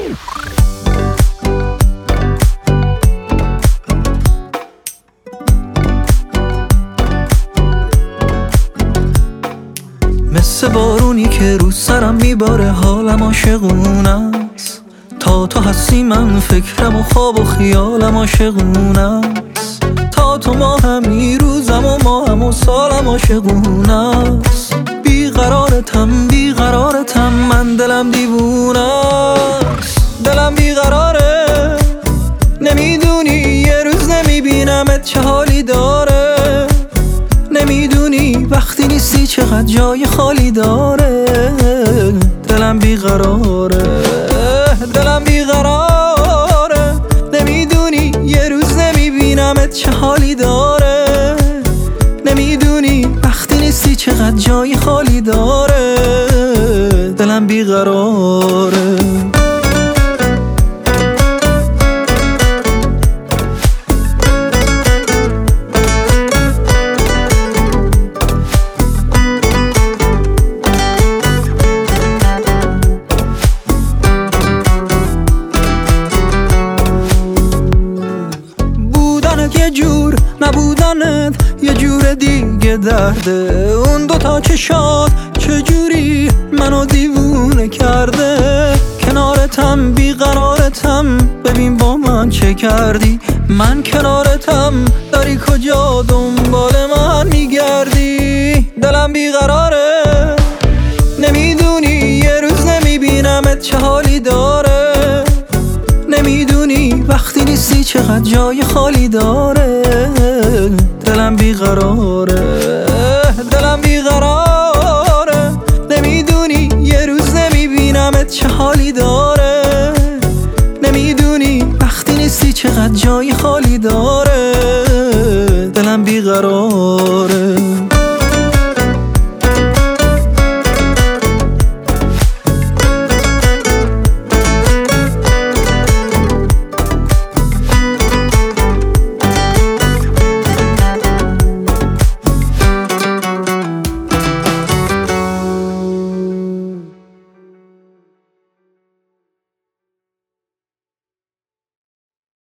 مثل بارونی که رو سرم میباره حالم عاشقونه است. تا تو هستی من فکرم و خواب و خیالم عاشقونه است. تا تو ماهمی روزم و ماهم و سالم عاشقونه است. بیقرارتم من دلم دیوونه است. دلم بیقراره نمیدونی یه روز نمیبینمت چه حالی داره. نمیدونی وقتی نیستی چقدر جای خالی داره. دلم بیقراره نمیدونی یه روز نمیبینمت چه حالی داره. نمیدونی وقتی نیستی چقدر جای خالی داره. دلم بیقراره. یه جور نبودنت یه جور دیگه درده. اون دوتا چشات چجوری منو دیوونه کرده. کنارتم بیقرارتم ببین با من چه کردی. من کنارتم داری کجا دنبال من میگردی. دلم بیقراره نمیدونی یه روز نمیبینمت چه حالی داره. نمیدونی وقتی نیستی چقدر جای خالی داره. دلم بیقراره نمیدونی یه روز نمیبینمت چه حالی داره. نمیدونی وقتی نیستی چقدر جای خالی داره. دلم بیقراره.